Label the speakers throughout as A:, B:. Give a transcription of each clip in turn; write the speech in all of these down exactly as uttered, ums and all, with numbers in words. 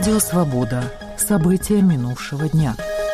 A: Радио «Свобода». События минувшего дня.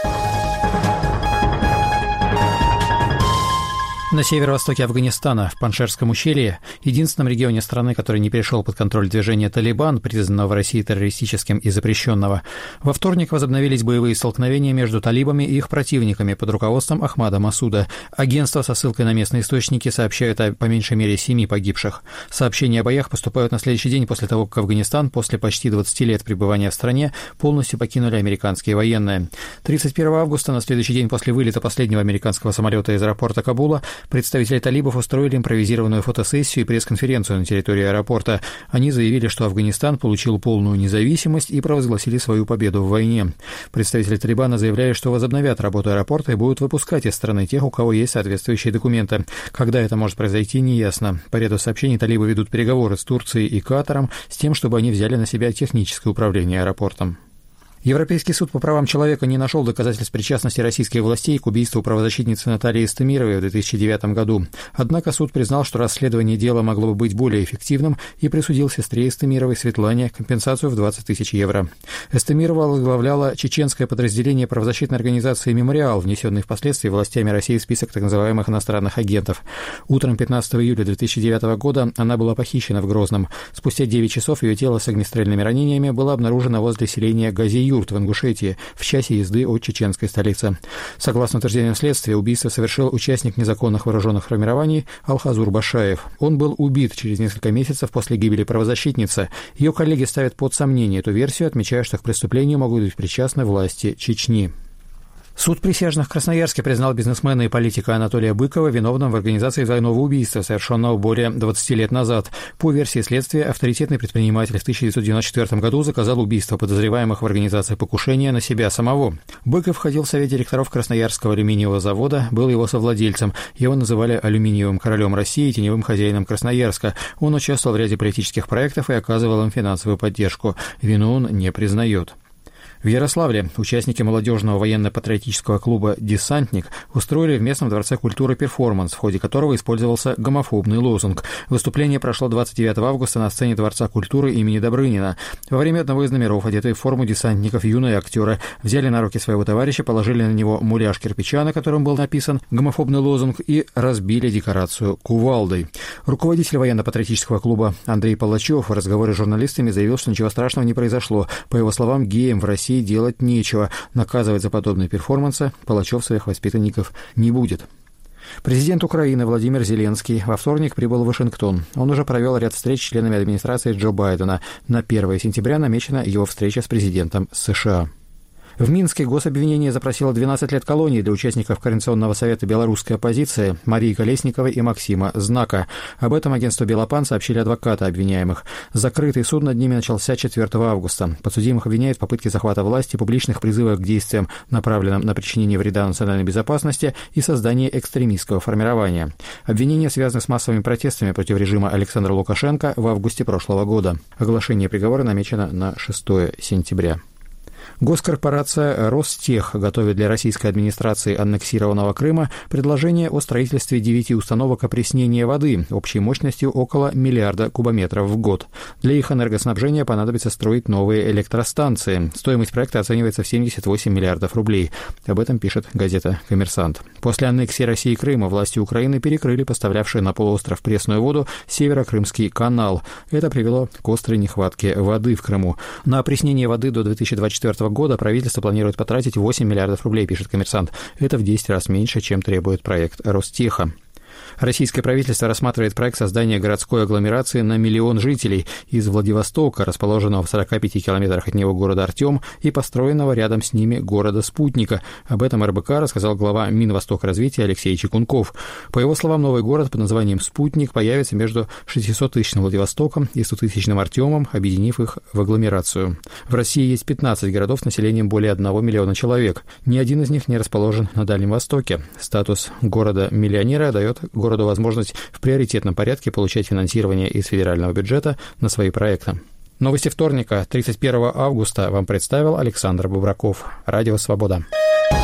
B: На северо-востоке Афганистана, в Паншерском ущелье, единственном регионе страны, который не перешел под контроль движения «Талибан», признанного в России террористическим и запрещенного, во вторник возобновились боевые столкновения между талибами и их противниками под руководством Ахмада Масуда. Агентства со ссылкой на местные источники сообщают о по меньшей мере семи погибших. Сообщения о боях поступают на следующий день после того, как Афганистан после почти двадцати лет пребывания в стране полностью покинули американские военные. тридцать первого августа, на следующий день после вылета последнего американского самолета из аэропорта Кабула, представители талибов устроили импровизированную фотосессию и пресс-конференцию на территории аэропорта. Они заявили, что Афганистан получил полную независимость и провозгласили свою победу в войне. Представители Талибана заявляют, что возобновят работу аэропорта и будут выпускать из страны тех, у кого есть соответствующие документы. Когда это может произойти, неясно. По ряду сообщений талибы ведут переговоры с Турцией и Катаром с тем, чтобы они взяли на себя техническое управление аэропортом. Европейский суд по правам человека не нашел доказательств причастности российских властей к убийству правозащитницы Натальи Истемировой в две тысячи девятом году. Однако суд признал, что расследование дела могло бы быть более эффективным, и присудил сестре Истемировой Светлане компенсацию в двадцать тысяч евро. Истемирова возглавляла чеченское подразделение правозащитной организации «Мемориал», внесенный впоследствии властями России в список так называемых иностранных агентов. Утром пятнадцатого июля две тысячи девятого года она была похищена в Грозном. Спустя девять часов ее тело с огнестрельными ранениями было обнаружено возле селения Гази-Юрт в Ингушетии, в часе езды от чеченской столицы. Согласно утверждениям следствия, убийство совершил участник незаконных вооруженных формирований Алхазур Башаев. Он был убит через несколько месяцев после гибели правозащитницы. Ее коллеги ставят под сомнение эту версию, отмечая, что к преступлению могут быть причастны власти Чечни. Суд присяжных в Красноярске признал бизнесмена и политика Анатолия Быкова виновным в организации двойного убийства, совершенного более двадцати лет назад. По версии следствия, авторитетный предприниматель в тысяча девятьсот девяносто четвёртом году заказал убийство подозреваемых в организации покушения на себя самого. Быков входил в совет директоров Красноярского алюминиевого завода, был его совладельцем. Его называли алюминиевым королем России и теневым хозяином Красноярска. Он участвовал в ряде политических проектов и оказывал им финансовую поддержку. Вину он не признает. В Ярославле участники молодежного военно-патриотического клуба «Десантник» устроили в местном дворце культуры перформанс, в ходе которого использовался гомофобный лозунг. Выступление прошло двадцать девятого августа на сцене Дворца культуры имени Добрынина. Во время одного из номеров, одетые в форму десантников, юные актеры взяли на руки своего товарища, положили на него муляж кирпича, на котором был написан гомофобный лозунг, и разбили декорацию кувалдой. Руководитель военно-патриотического клуба Андрей Палачев в разговоре с журналистами заявил, что ничего страшного не произошло. По его словам, геям в России делать нечего. Наказывать за подобные перформансы Палачев своих воспитанников не будет. Президент Украины Владимир Зеленский во вторник прибыл в Вашингтон. Он уже провел ряд встреч с членами администрации Джо Байдена. На первое сентября намечена его встреча с президентом США. В Минске гособвинение запросило двенадцать лет колонии для участников Координационного совета белорусской оппозиции Марии Колесниковой и Максима Знака. Об этом агентству «Белопан» сообщили адвокаты обвиняемых. Закрытый суд над ними начался четвёртого августа. Подсудимых обвиняют в попытке захвата власти, публичных призывах к действиям, направленным на причинение вреда национальной безопасности и создание экстремистского формирования. Обвинения связаны с массовыми протестами против режима Александра Лукашенко в августе прошлого года. Оглашение приговора намечено на шестое сентября. Госкорпорация «Ростех» готовит для российской администрации аннексированного Крыма предложение о строительстве девяти установок опреснения воды общей мощностью около миллиарда кубометров в год. Для их энергоснабжения понадобится строить новые электростанции. Стоимость проекта оценивается в семьдесят восемь миллиардов рублей. Об этом пишет газета «Коммерсант». После аннексии России и Крыма власти Украины перекрыли поставлявший на полуостров пресную воду Северо-Крымский канал. Это привело к острой нехватке воды в Крыму. На опреснение воды до две тысячи двадцать четвёртого года правительство планирует потратить восемь миллиардов рублей, пишет «Коммерсант». Это в десять раз меньше, чем требует проект Ростеха. Российское правительство рассматривает проект создания городской агломерации на миллион жителей из Владивостока, расположенного в сорока пяти километрах от него города Артем, и построенного рядом с ними города-спутника. Об этом эр бэ ка рассказал глава Минвостокразвития Алексей Чекунков. По его словам, новый город под названием «Спутник» появится между шестисоттысячным Владивостоком и стотысячным Артемом, объединив их в агломерацию. В России есть пятнадцать городов с населением более одного миллиона человек. Ни один из них не расположен на Дальнем Востоке. Статус города-миллионера дает городу возможность в приоритетном порядке получать финансирование из федерального бюджета на свои проекты. Новости вторника, тридцать первого августа, вам представил Александр Бубраков. Радио «Свобода».